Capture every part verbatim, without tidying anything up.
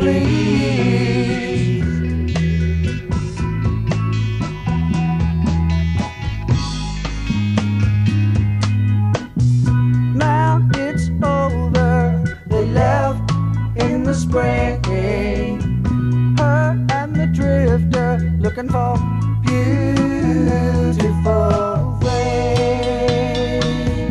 please. Now it's over, they left in the spring. Her and the drifter looking for beautiful things.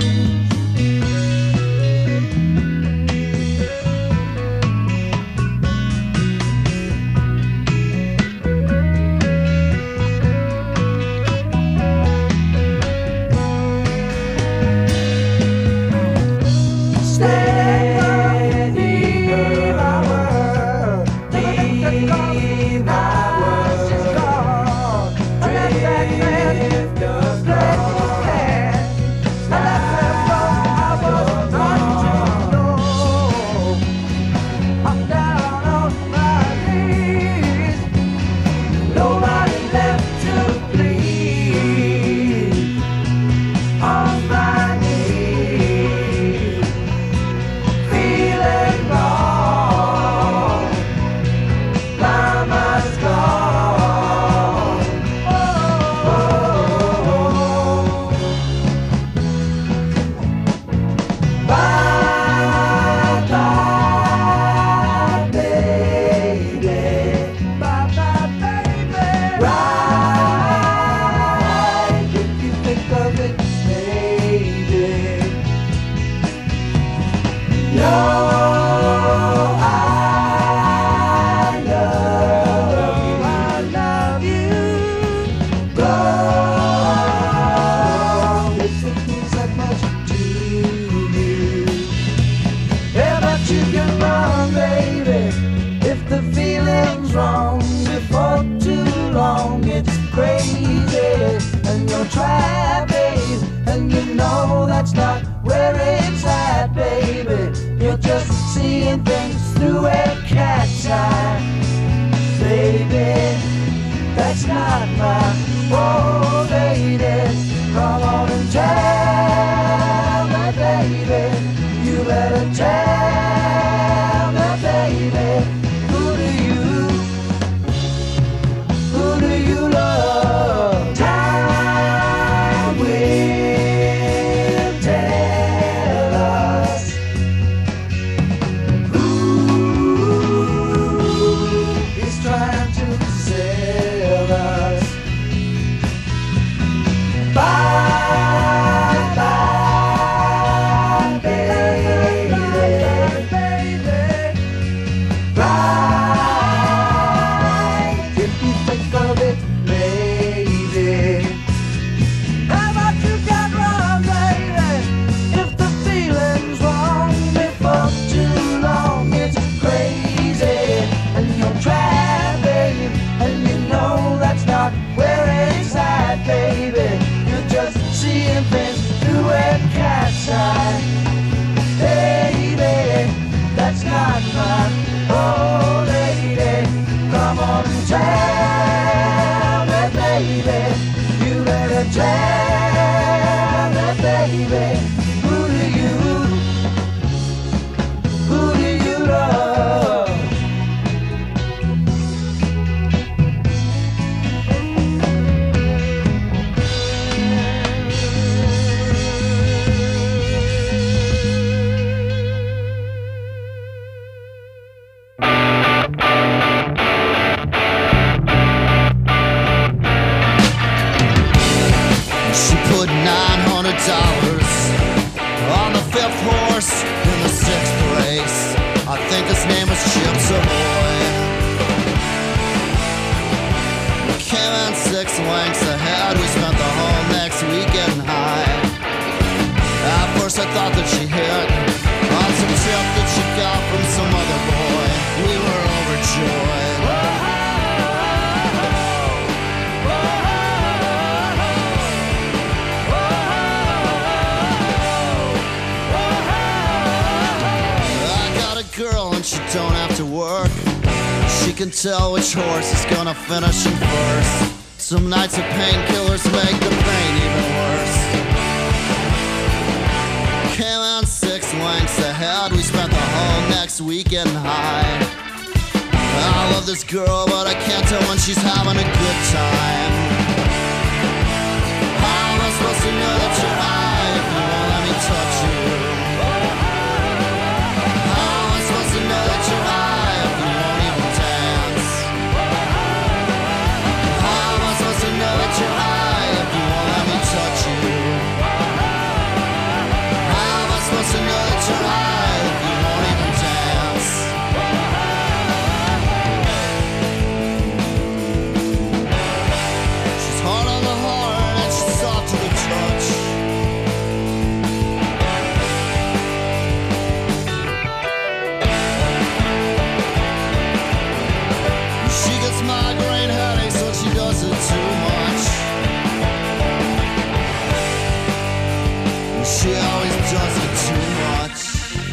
Seeing things through a cat's eye, baby, that's not my old lady. Come on and tell me, baby, you better tell me, baby, who do you, who do you love? Time will tell us. Trying to sell us. Bye, bye, baby, baby. Right, if you think of it, maybe. How about you get wrong, baby? If the feeling's wrong before too long, it's crazy, and you'll try. And you know that's not where it's at, baby. You're just seeing things through a cat's eye, baby. That's not my old lady. Come on and tell me, baby. You better tell me, baby. Who do you, who do you love? dollars on the fifth horse in the sixth race. I think his name was Chip Savoy. We came in six lengths ahead. We spent the whole next week getting high. At first I thought that she hit on some tip that she got from some other boy. We were overjoyed. Girl, and she don't have to work. She can tell which horse is gonna finish in first. Some nights of painkillers make the pain even worse. Came in six lengths ahead. We spent the whole next week getting high. I love this girl, but I can't tell when she's having a good time. How am I supposed to know that you're high if you won't let me touch you? How am I supposed to know that you're high if you won't even dance? How am I supposed to know that you're high if you won't let me touch you? How am I supposed to know that you're high if you won't even dance? She's hard on the heart and she's soft to the touch. She gets migraine headaches when she does it too much. She always does it too much.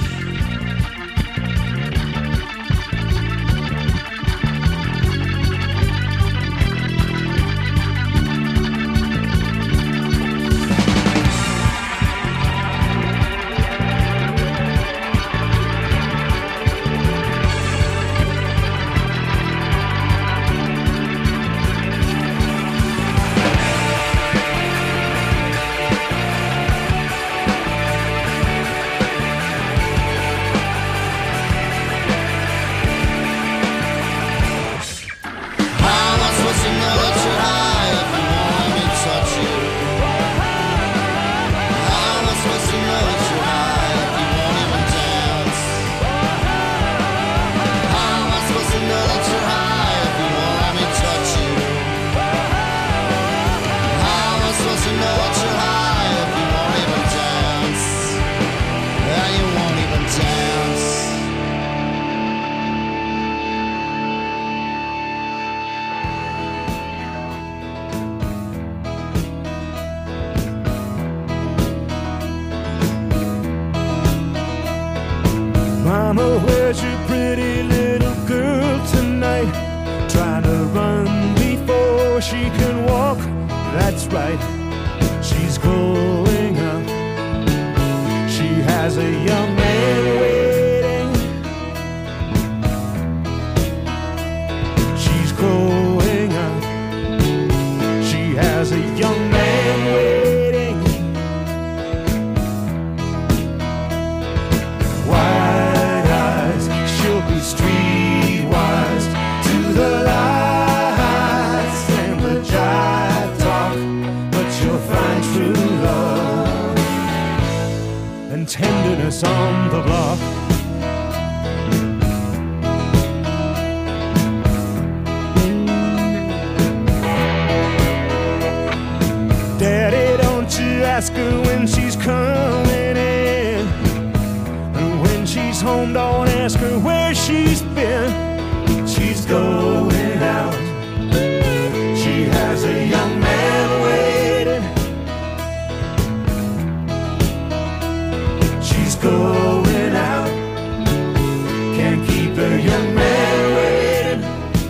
Mama, where's your pretty little girl tonight? Trying to run before she can walk. That's right, she's growing up. She has a young man waiting. She's growing up. She has a young man waiting. Streetwise to the lights and the jive talk, but you'll find true love and tenderness on the block. Daddy, don't you ask her when she's coming in. She's home, don't ask her where she's been. She's going out. She has a young man waiting. She's going out. Can't keep her young man waiting.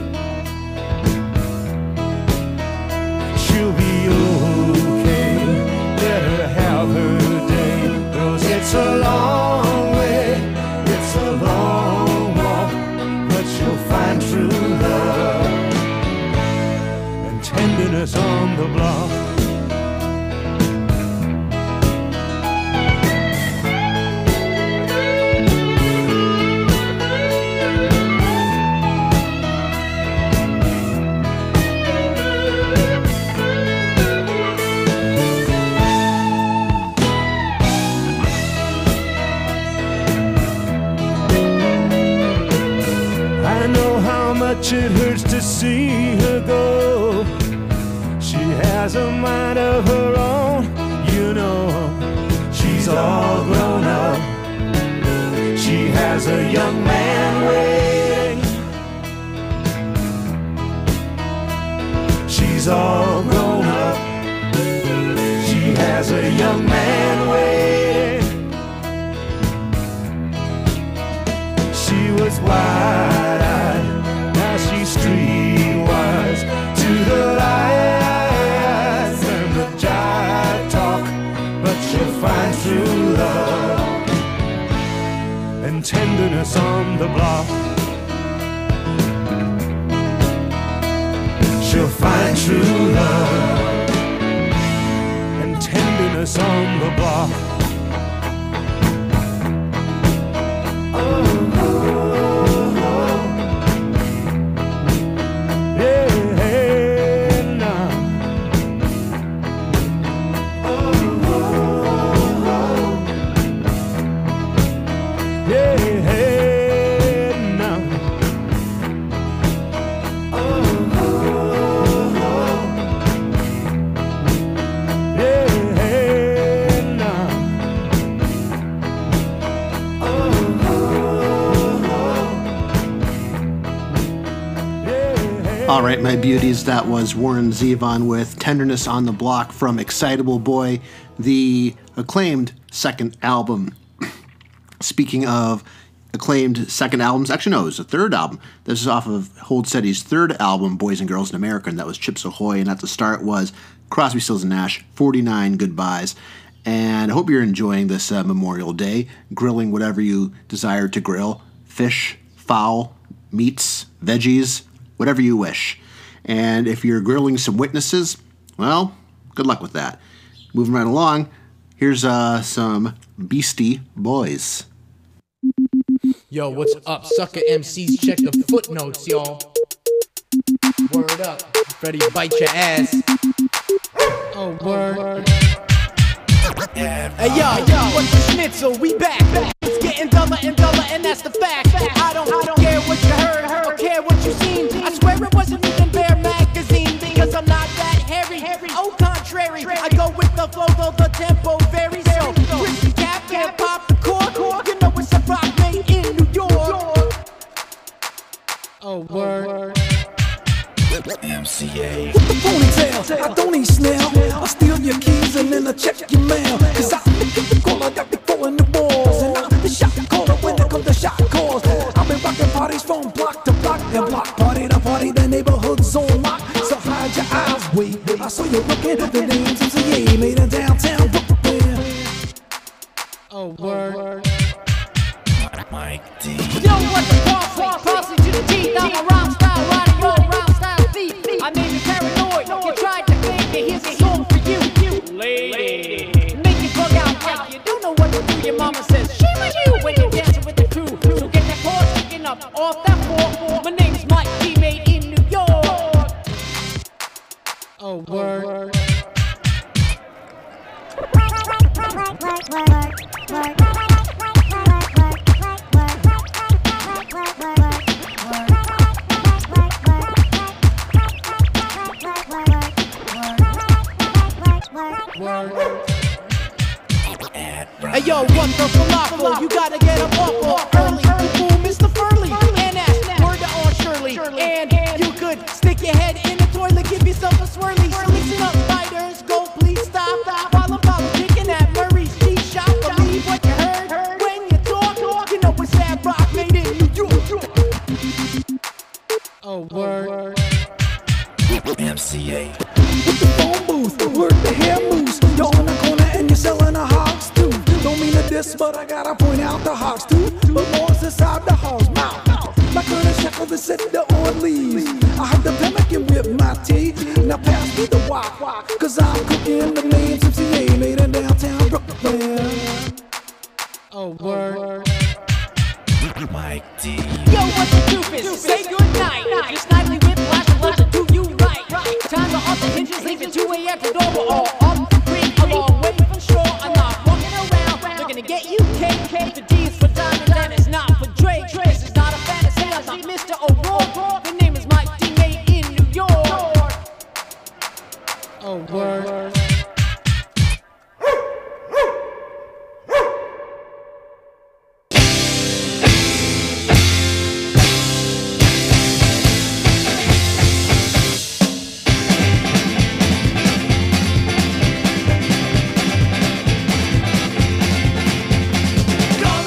She'll be okay. Let her have her day. 'Cause it's a long a long walk, but you'll find true love and tenderness on the block. It hurts to see her go. She has a mind of her own, you know. She's all grown up. She has a young man waiting. She's all grown up. She has a young man waiting. She was wide-eyed. She's streetwise to the lights and the jive talk, but she'll find true love and tenderness on the block. she'll find true love and tenderness on the block. All right, my beauties, that was Warren Zevon with Tenderness on the Block from Excitable Boy, the acclaimed second album. Speaking of acclaimed second albums, actually no, it was the third album. This is off of Hold Steady's third album, Boys and Girls in America, and that was Chips Ahoy, and at the start was Crosby, Stills and Nash, forty-nine Goodbyes. And I hope you're enjoying this uh, Memorial Day, grilling whatever you desire to grill, fish, fowl, meats, veggies, whatever you wish. And if you're grilling some witnesses, well, good luck with that. Moving right along, here's uh, some Beastie Boys. Yo, what's up, sucker M Cs? Check the footnotes, y'all. Word up. Ready to bite your ass. Oh, word. Hey, yo, yo, what's the schnitzel? We back. It's getting duller and duller, and that's the fact. I don't, I don't care what you heard, or care what you seen. I swear it wasn't even Bear Magazine, because I'm not that hairy. Au contrary, I go with the flow, though the tempo varies. So, Christy Cap can't pop the cork. You know it's a rock made in New York. Oh, word. M C A. With the ponytail, I don't eat snail. I steal your keys and then I check your mail. Cause I get the call, I got the four in the balls. And I'm the shot caller when it comes to shot calls. I've been rocking parties from block to block. And block party to party, the neighborhood's on lock. So hide your eyes, wait. I saw you looking, the name's M C A, made in downtown Brooklyn. Oh, word. Mike D. Yo, what's the parsley? Parsley to the teeth. I'm a rhyme style, riding your rhyme style thief. I made you paranoid. You tried to think that here's a song for you. You lady. Make you bug out like you don't know what to do. Your mama says, shame on you when you're dancing with the crew. So get that paw sticking up off that floor. My name's Mike D, made in New York. Oh, word. Hey yo, what the falafel? You gotta get up off off early. You fool Mister Furley. And that's word to on Shirley. And you could stick your head in the toilet, give yourself a swirly. Listen up, fighters, go please stop. While I'm politicking at Murray's Tea Shop. Believe what you heard when you talk. You know it's that rock made in New York. Oh, word. M C A. With the phone booth, work the hair moves. You're on the corner and you're selling a hog's too. Don't mean to diss, but I gotta point out the hog's too. But more's inside the hog's mouth. My girl is shackled to set the on leaves. I heard the pemmican with my tea. Now pass me the wok, cause I'm cooking the names M C A made in downtown Brooklyn. Oh, word. Mike D. Yo, what's the doofus? Say goodnight. It's nightly whiplash, a lash do you right. Time to off the hinges, leaving two a.m. to door. We're all up the creek, a long way from shore. I'm not walking around, they're gonna get you cake. The D is for diamond, and it's not for Drake. This is not a fantasy, I'm not Mister O'Rourke. The name is Mike D, made in New York. Oh, word. Gonna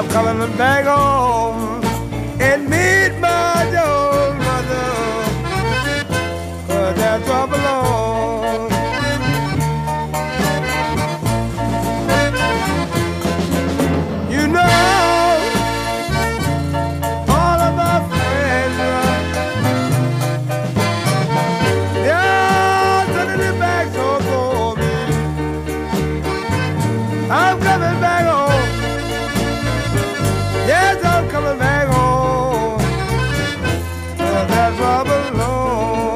I'm coming back home and meet my old mother, 'cause that's where I belong. You know, all of my friends, they're turning their backs on for me. I'm coming back home. Yes, I'm coming back home. 'Cause that's where I belong.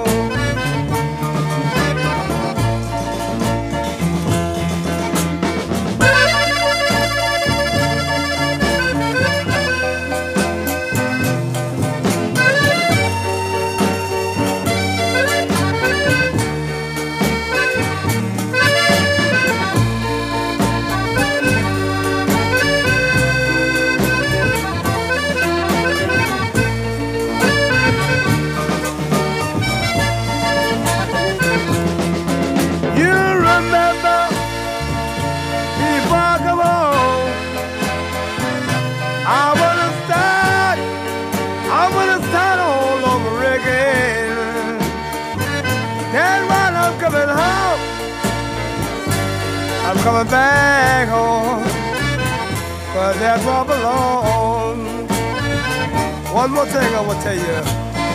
I'm coming back home, 'cause that's where I belong. One more thing I will tell you.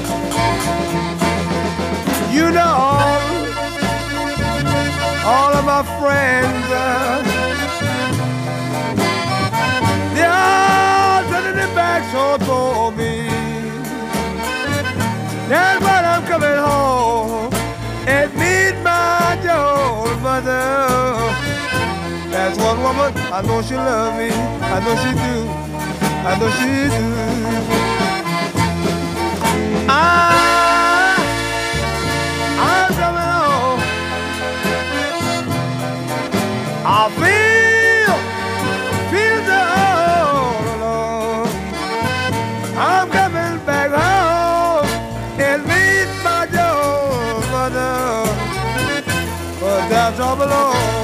You know, all of my friends, uh, they are turning their backs on for me. That's why I'm coming home and meet my old mother. That's one woman, I know she love me, I know she do, I know she do. I, I'm coming home. I feel, feel so all alone. I'm coming back home and meet my old mother, 'cause that's all belong.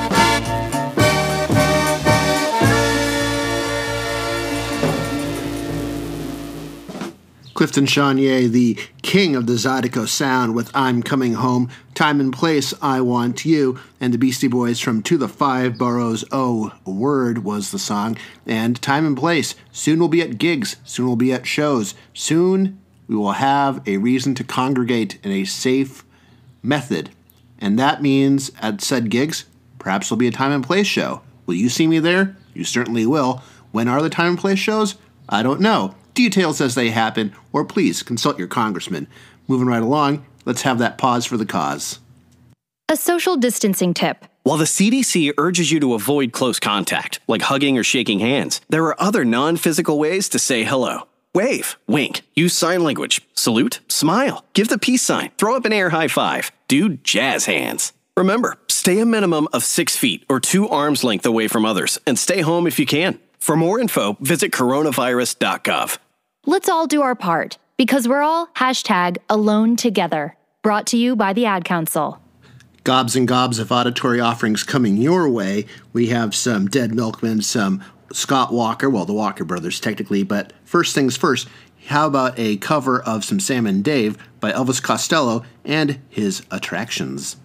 Clifton Chauvier, the king of the Zydeco sound, with I'm Coming Home, Time and Place, I Want You, and the Beastie Boys from To the Five Boroughs, Oh Word was the song, and Time and Place. Soon we'll be at gigs, soon we'll be at shows, soon we will have a reason to congregate in a safe method, and that means at said gigs, perhaps there'll be a Time and Place show. Will you see me there? You certainly will. When are the Time and Place shows? I don't know. Details as they happen, or please consult your congressman. Moving right along, let's have that pause for the cause. A social distancing tip. While the C D C urges you to avoid close contact, like hugging or shaking hands, there are other non-physical ways to say hello. Wave, wink, use sign language, salute, smile, give the peace sign, throw up an air high five, do jazz hands. Remember, stay a minimum of six feet or two arms length away from others, and stay home if you can. For more info, visit coronavirus dot gov. Let's all do our part, because we're all hashtag alone together. Brought to you by the Ad Council. Gobs and gobs of auditory offerings coming your way. We have some Dead Milkmen, some Scott Walker, well, the Walker Brothers technically, but first things first, how about a cover of some Sam and Dave by Elvis Costello and his Attractions?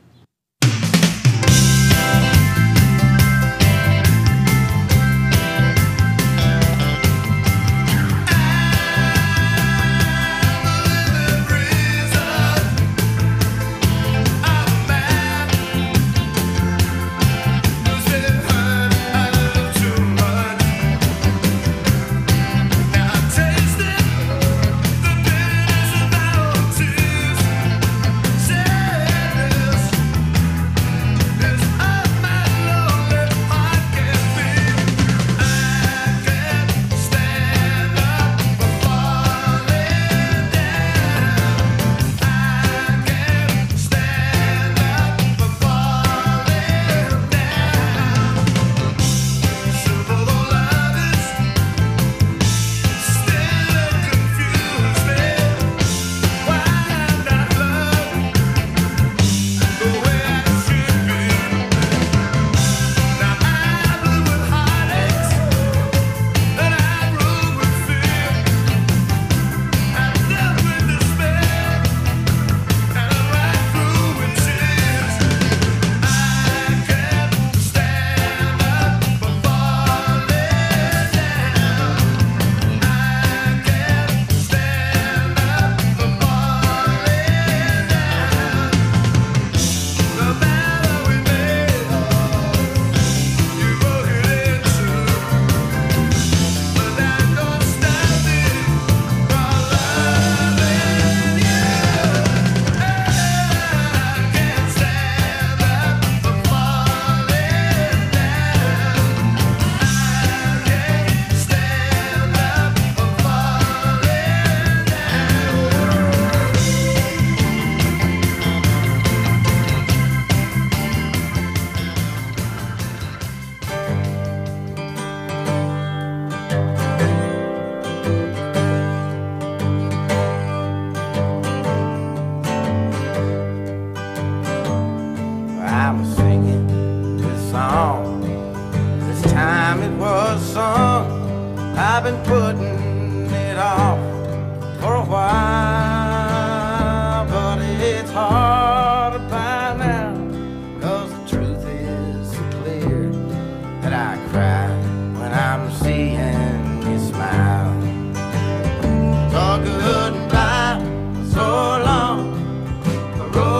Sadness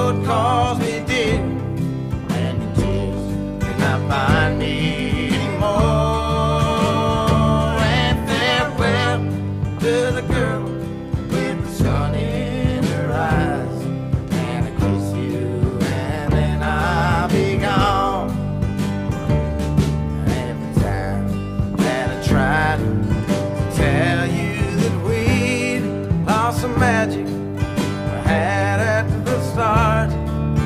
would cause me dear, and your tears cannot bind me anymore. And farewell to the girl with the sun in her eyes, and I kiss you and then I'll be gone. Every time that I tried to tell you that we'd lost some magic we had at the start,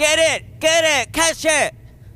Get it! Get it! Catch it!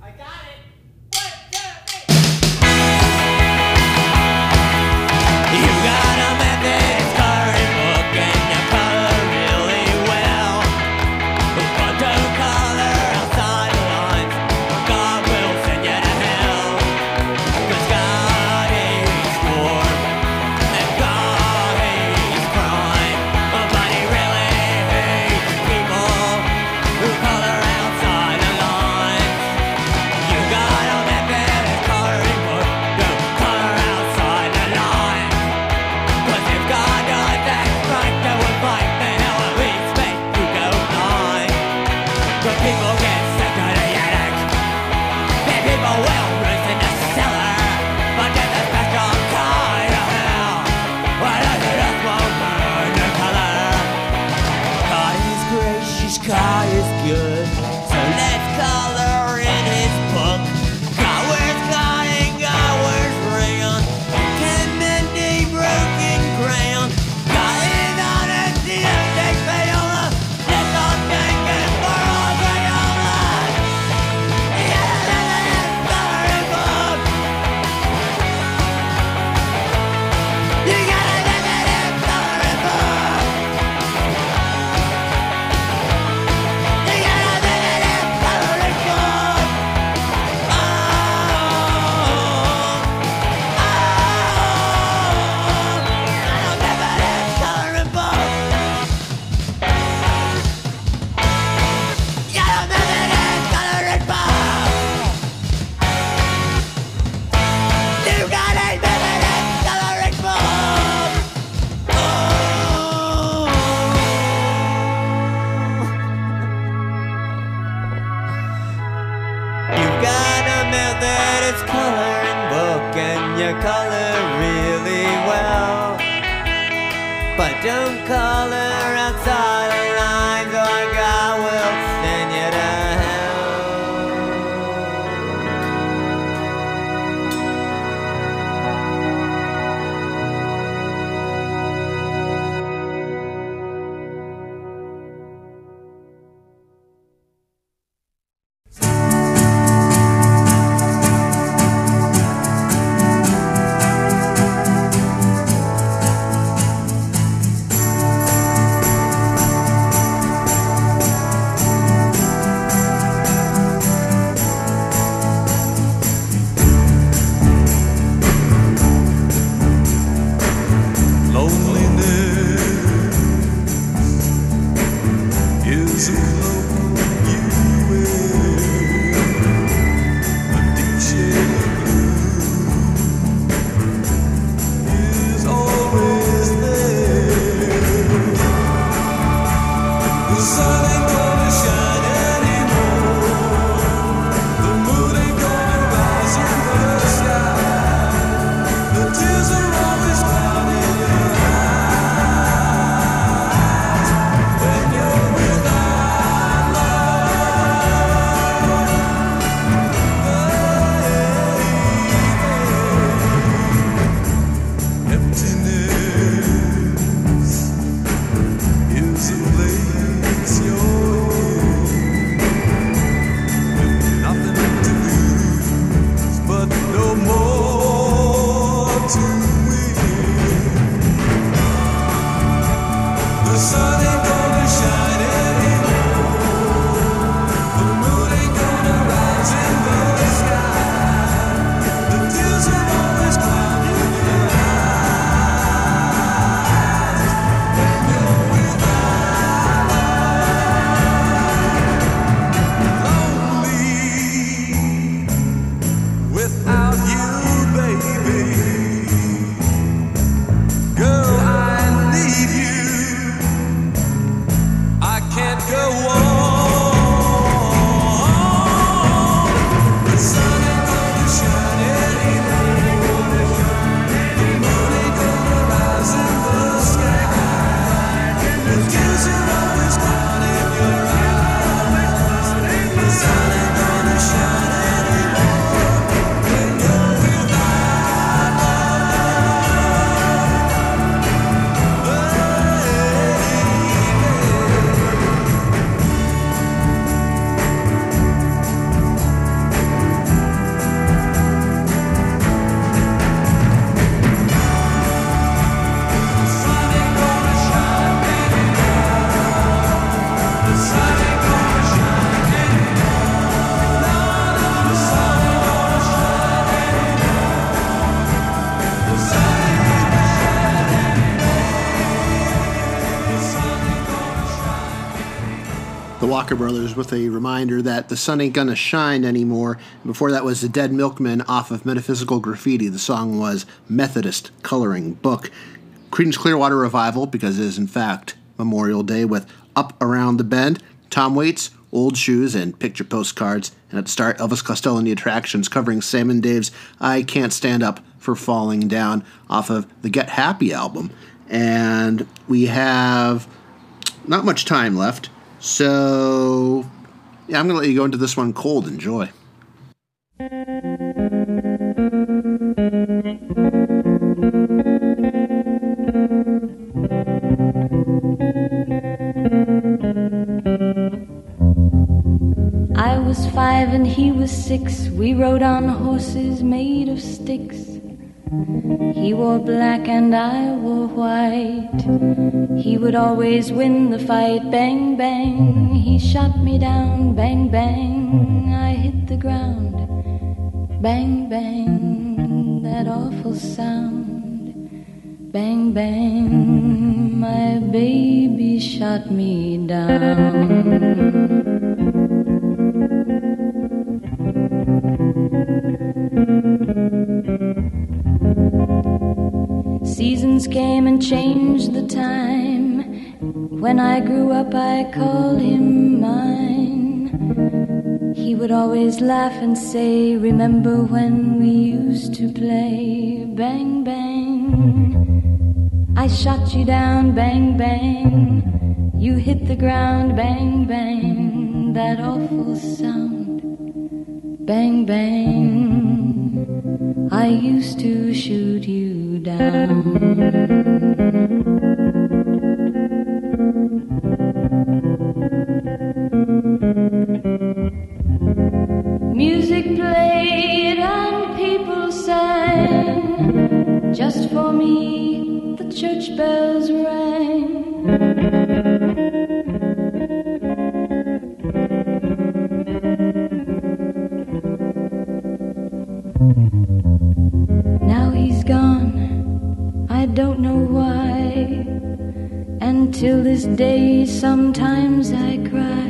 You got a Methodist coloring book and you color really well. But don't color outside the lines, or God will send you to hell. 'Cause God hates war, and God hates crime, but He really hates people who color outside the lines. You got a Methodist coloring book, don't color outside the lines. 'Cause if God does that right, that would fight, then He'll at least make you go blind. But people get sick of the attic, and people will race in the cellar. But there's a special kind of hell, where the dust won't burn the color. God is gracious, God is good, so let's color in His book. God wears God and God wears rayon, can mend a broken crayon. God is honesty and takes Viola, let's all thank Him for all Viola. Yeah, let's color in book. You gotta let it color in book. You gotta let it color in book. Oh, you've got a Methodist coloring book and you color really well. But don't color outside the lines or God will send you to hell. Walker Brothers with a reminder that the sun ain't gonna shine anymore. Before that was the Dead Milkmen off of Metaphysical Graffiti. The song was Methodist Coloring Book. Creedence Clearwater Revival, because it is in fact Memorial Day, with Up Around the Bend. Tom Waits, Old Shoes, and Picture Postcards. And at the start, Elvis Costello and the Attractions covering Sam and Dave's I Can't Stand Up for Falling Down off of the Get Happy album. And we have not much time left, so yeah, I'm going to let you go into this one cold. Enjoy. I was five and he was six. We rode on horses made of sticks. He wore black and I wore white. He would always win the fight. Bang, bang, he shot me down. Bang, bang, I hit the ground. Bang, bang, that awful sound. Bang, bang, my baby shot me down. Seasons came and changed the time. When I grew up I called him mine. He would always laugh and say, remember when we used to play? Bang, bang, I shot you down. Bang, bang, you hit the ground. Bang, bang, that awful sound. Bang, bang, I used to shoot you down. Music played and people sang. Just for me the church bells rang. Now he's gone, I don't know why. And till this day sometimes I cry.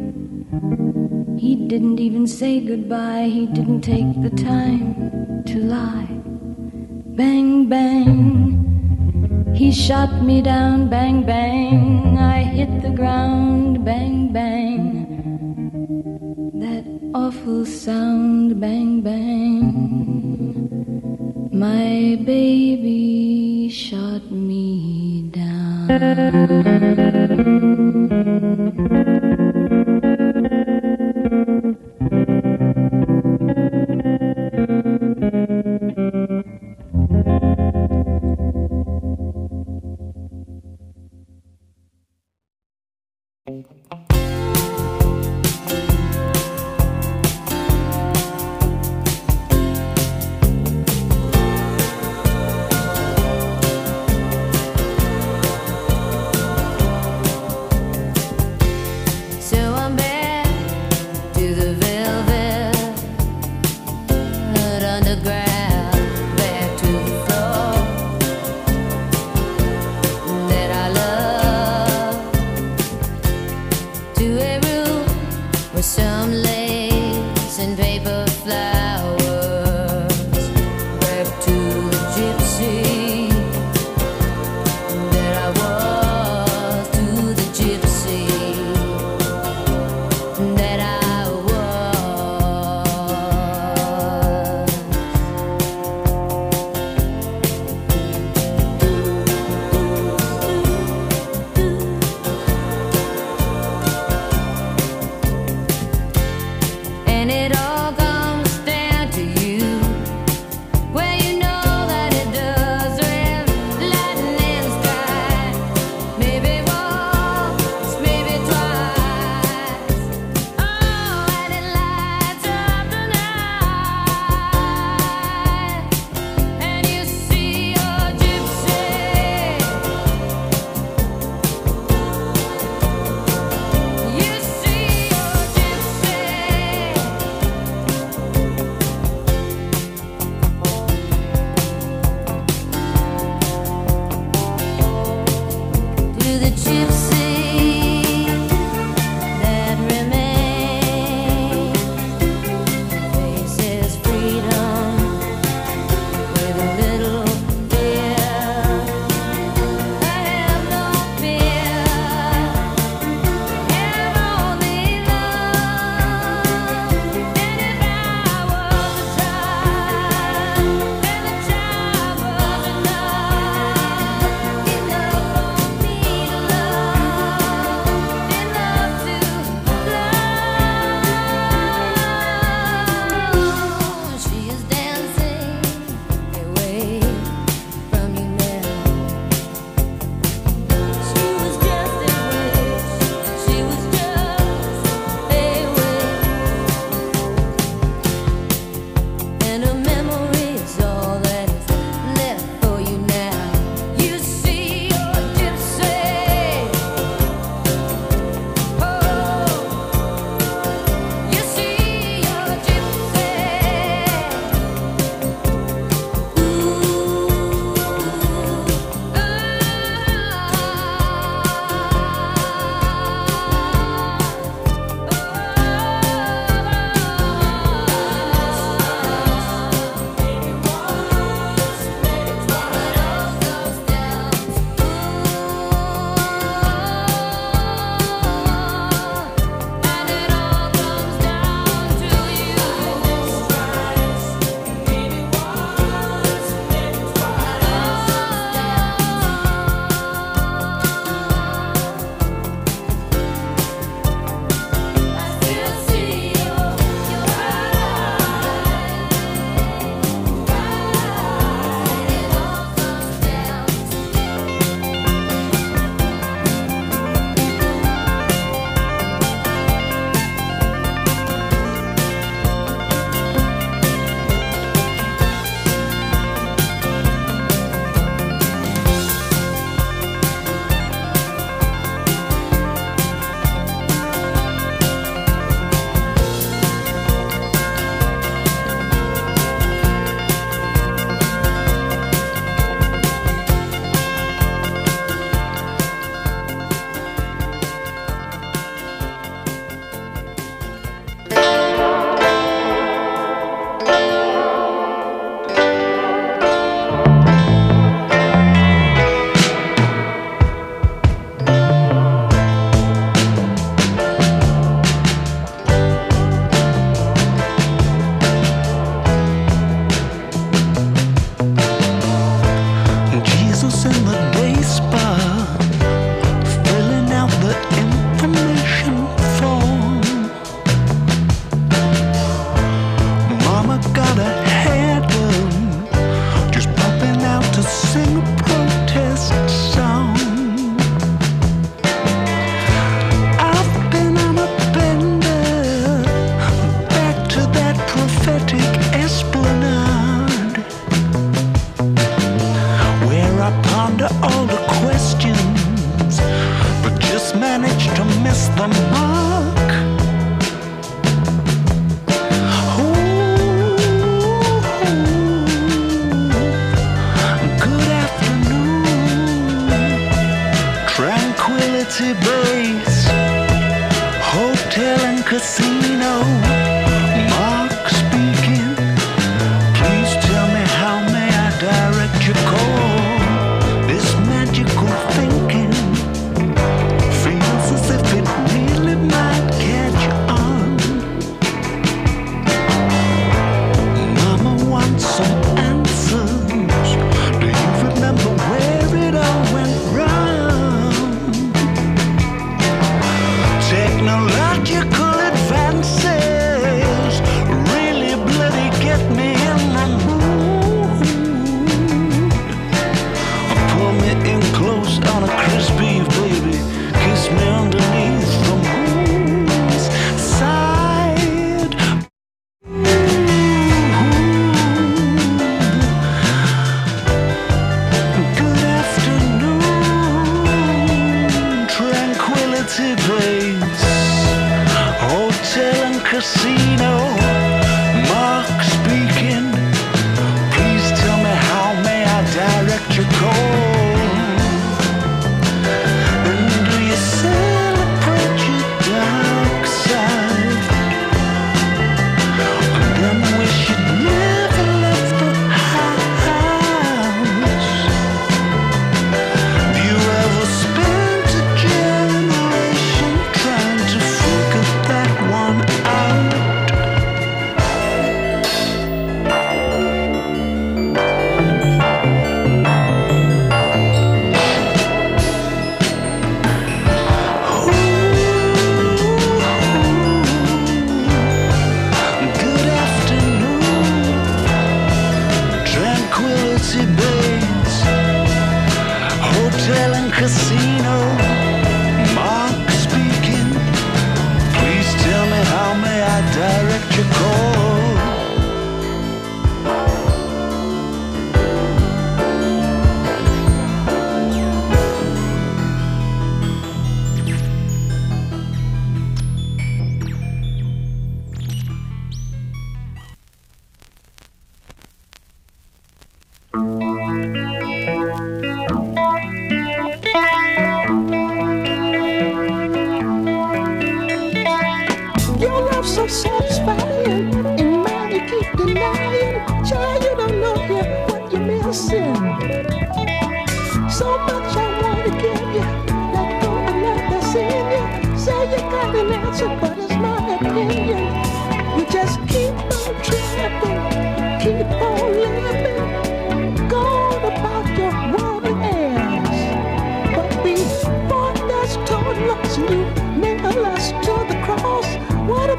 He didn't even say goodbye. He didn't take the time to lie. Bang, bang, he shot me down. Bang, bang, I hit the ground. Bang, bang, that awful sound. Bang, bang, my baby shot me down.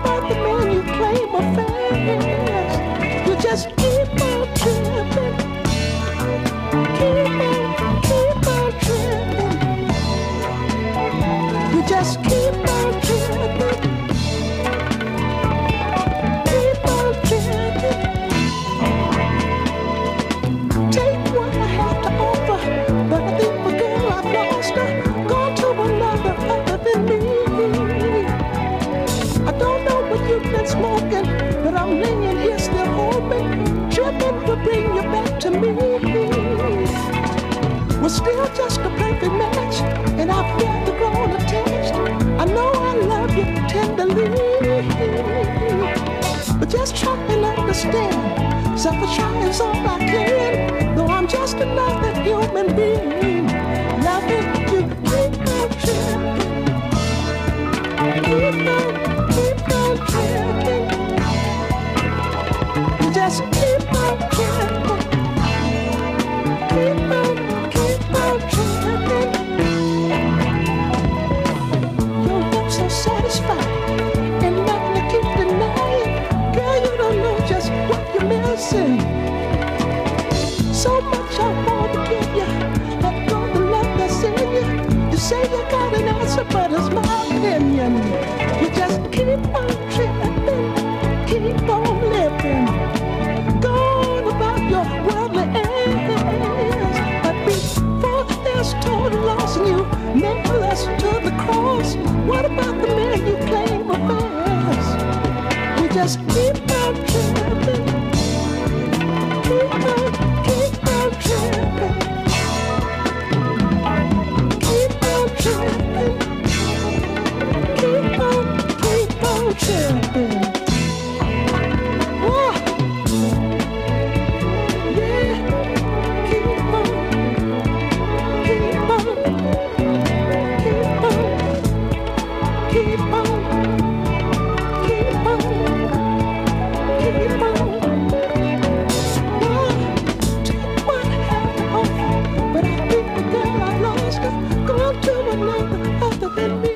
about the man you claim affairs? You just keep on tripping. Keep on, keep on tripping. You just keep on tripping. Keep on tripping. Take what I have to offer, but I think the girl I've lost her gone to another other than me. I don't know what you've been smoking, but I'm laying here still hoping, tripping to bring you back to me. We're still just a perfect match, and I've got the grown attached. I know I love you tenderly, but just try and understand. Self-try is all I can, though I'm just another human being. Loving you, keep on tripping. Keep on, keep on tripping. You just keep on tripping. Keep on, keep on tripping. Your love's so satisfying, and nothing to keep denying. Girl, you don't know just what you're missing. So much I want to give you, let go the love that's in you. You say you got an answer, but it's my opinion. You just keep on tripping, keep on living, go on about your worldly ends. But before there's total loss and you nail us to the cross, what about the man you claim affairs? You just keep on tripping, keep on, keep on tripping, keep on tripping, keep on, keep on tripping. Oh, yeah, keep on, keep on, keep on, keep on, keep on, keep on. Oh, take what I have to offer, but I think the girl I lost her gone to another other than me.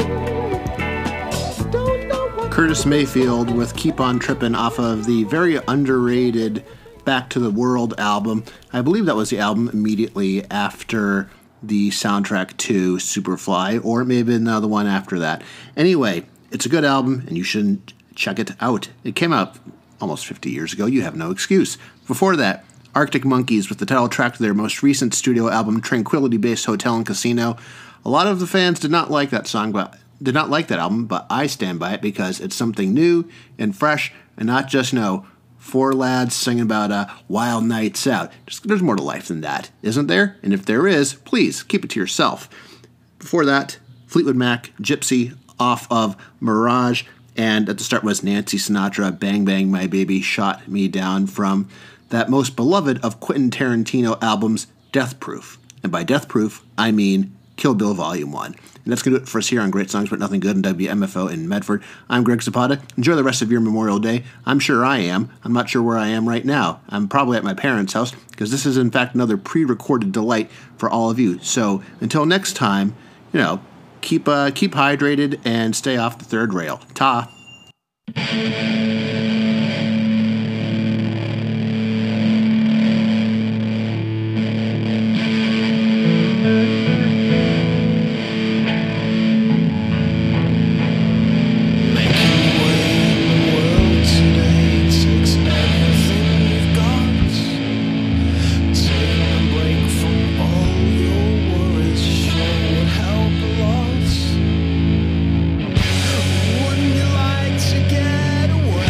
Don't know what. Curtis Mayfield with Keep On Trippin' off of the very underrated Back to the World album. I believe that was the album immediately after the soundtrack to Superfly, or it may have been uh, the one after that. Anyway, it's a good album, and you should check it out. It came out almost fifty years ago. You have no excuse. Before that, Arctic Monkeys with the title track to their most recent studio album, Tranquility-Based Hotel and Casino. A lot of the fans did not like that song, but did not like that album, but I stand by it because it's something new and fresh, and not just, you know, four lads singing about uh, wild nights out. Just, there's more to life than that, isn't there? And if there is, please keep it to yourself. Before that, Fleetwood Mac, Gypsy, off of Mirage, and at the start was Nancy Sinatra, Bang Bang My Baby Shot Me Down, from that most beloved of Quentin Tarantino albums, Death Proof. And by Death Proof, I mean Kill Bill Volume one. And that's going to do it for us here on Great Songs But Nothing Good on W M F O in Medford. I'm Greg Zapata. Enjoy the rest of your Memorial Day. I'm sure I am. I'm not sure where I am right now. I'm probably at my parents' house, because this is in fact another pre-recorded delight for all of you. So until next time, you know, keep uh, keep hydrated and stay off the third rail. Ta! Wouldn't you like to get away?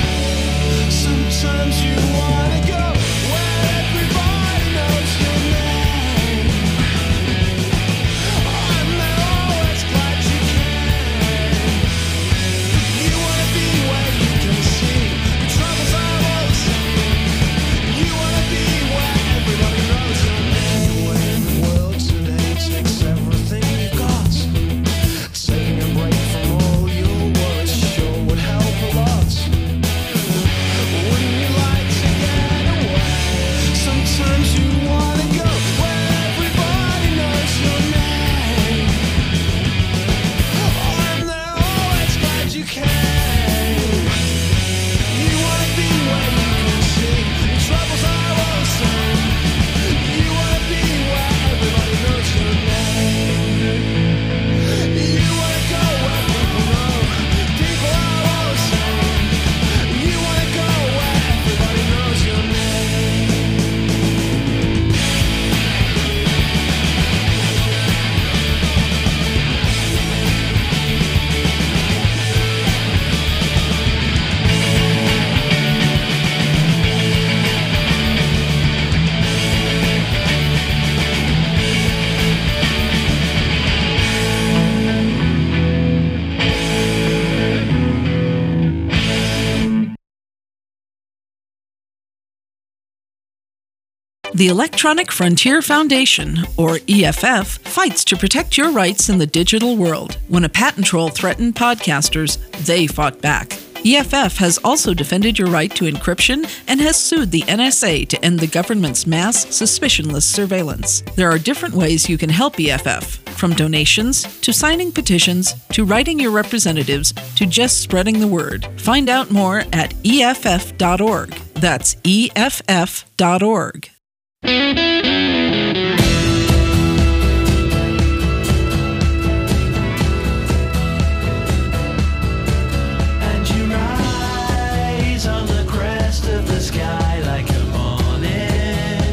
The Electronic Frontier Foundation, or E F F, fights to protect your rights in the digital world. When a patent troll threatened podcasters, they fought back. E F F has also defended your right to encryption and has sued the N S A to end the government's mass, suspicionless surveillance. There are different ways you can help E F F, from donations, to signing petitions, to writing your representatives, to just spreading the word. Find out more at E F F dot org. That's E F F dot org.